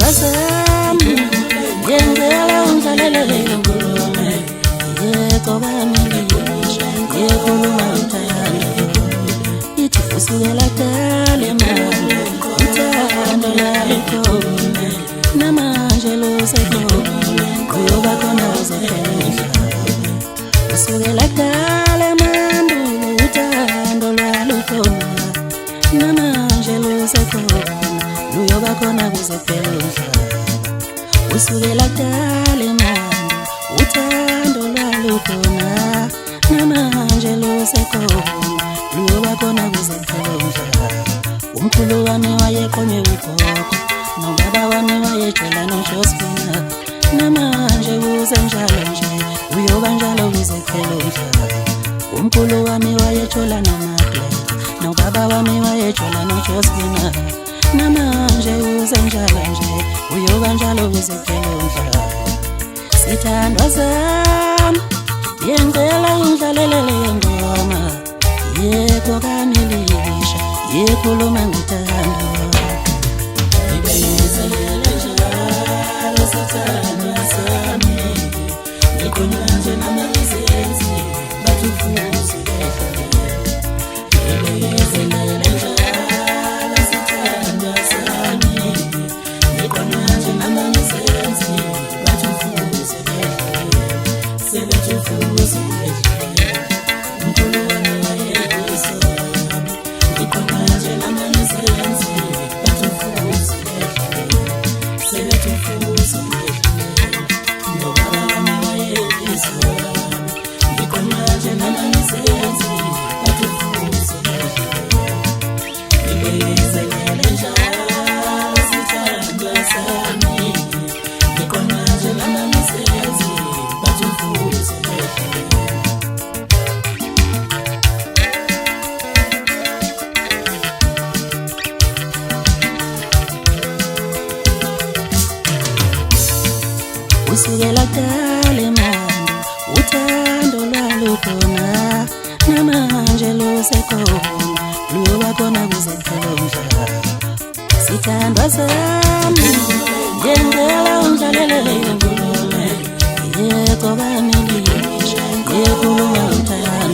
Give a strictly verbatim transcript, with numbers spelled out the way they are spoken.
Sithandwa sami ngenzela ungidlalele ngolume yeko bamilisha ngekhuluma uthando ithi kusukela kale manje uthando lalukhona namanje lusekhona kuyoba khona uzephela kusukela kale manje uthando lalukhona namanje lusekhona luyoba khona kuzephela kusukela kale manje uthando lalukhona namanje lusekhona luyoba khona kuzephela umkhulu wami wayeqonye ugogo nobaba wami wayetshela noJosephina namanje kusenjalo nje uyoba njalo kuzephela umkhulu wami wayetshela noMaple nobaba wami wayetshela noJosephina namanje kusenjalo nje uyoba njalo kuzephela sithandwa sami ngenzela ungidlalele ngoma yeko kamilisha yekhuluma ngothando ngibekezelele njalo sithandwa sami ngikhonanje namazenzi bathufuze ngibekezelele njalo sithandwa sami ngikhonanje namazenzi bathufuze sebethufuze umkhulu wami wayekuzwa ngikhonanje namazenzi bathufuze sebethufuze nobaba wami wayekuzwa ngikhonanje namazenzi bathufuze ngibekezelele njalo sithandwa sami ngikhonanje namazenzi bathufuze kusukela kale manje uthando lwalukhona namanje lusekhona luyoba khona kuzephela sithandwa sami ngenzela ungidlalele ngolume yeko bamilisha ngekhuluma uthando